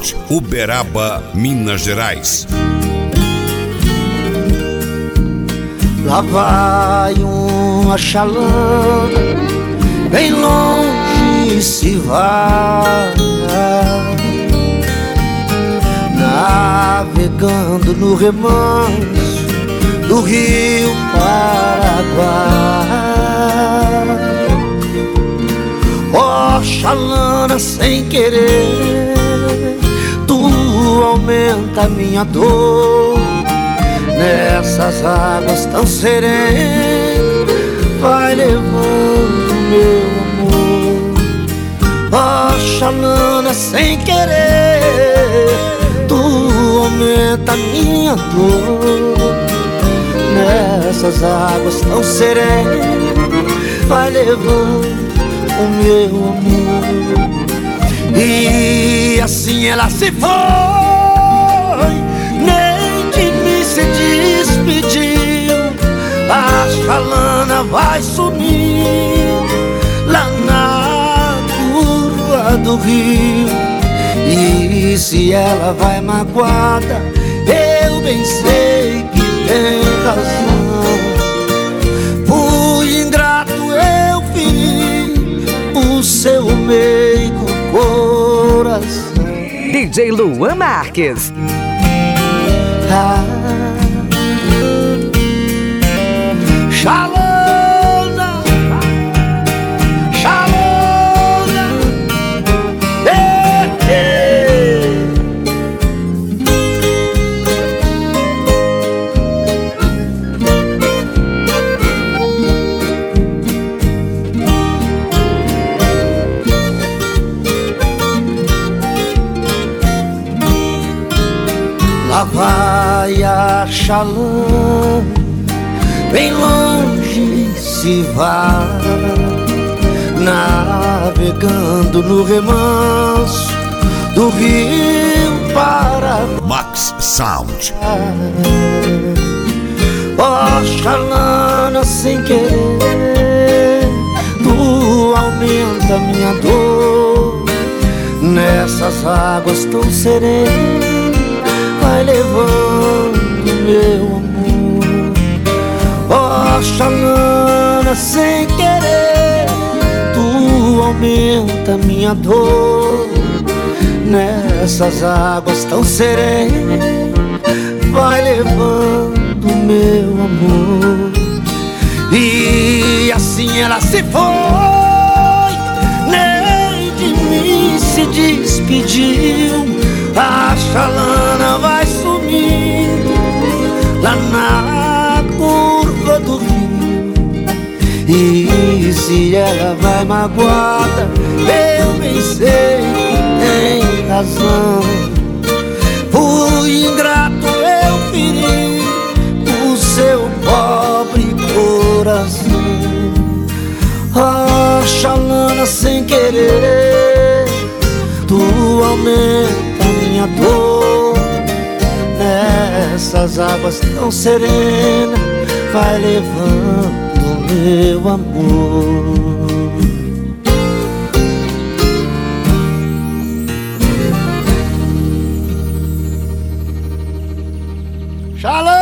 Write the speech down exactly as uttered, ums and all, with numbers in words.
Sound, Uberaba, Minas Gerais. Lá vai uma chalana, bem longe se vai, navegando no remanso do rio Paraguai. Ó chalana, sem querer, tu aumenta a minha dor. Nessas águas tão serenas, vai levando meu amor. Ó chalana, sem querer, tu aumenta a minha dor. Nessas águas tão serenas, vai levando o meu amor. E assim ela se foi, nem de mim se despediu. A chalana vai sumir lá na curva do rio. E se ela vai magoada, eu bem sei que tem razão. Fui ingrato, eu feri o seu meigo coração. D J Luan Marques. Ah, chalana, chalana, eh, eh. Lá vai a chalana, bem longe se vai, navegando no remanso do rio Paraguai. Max Sound. Ó chalana, sem querer, tu aumenta minha dor. Nessas águas tão serenas, vai levando meu amor. Ó chalana, sem querer, tu aumenta minha dor. Nessas águas tão serenas, vai levando meu amor. E assim ela se foi, nem de mim se despediu. A chalana vai sumindo lá na curva do rio. E se ela vai magoada, eu bem sei que tem razão. Fui ingrato, eu feri o seu pobre coração. Ah, chalana, sem querer, tu aumenta minha dor. Nessas águas tão serenas, vai levando meu amor. Shalom!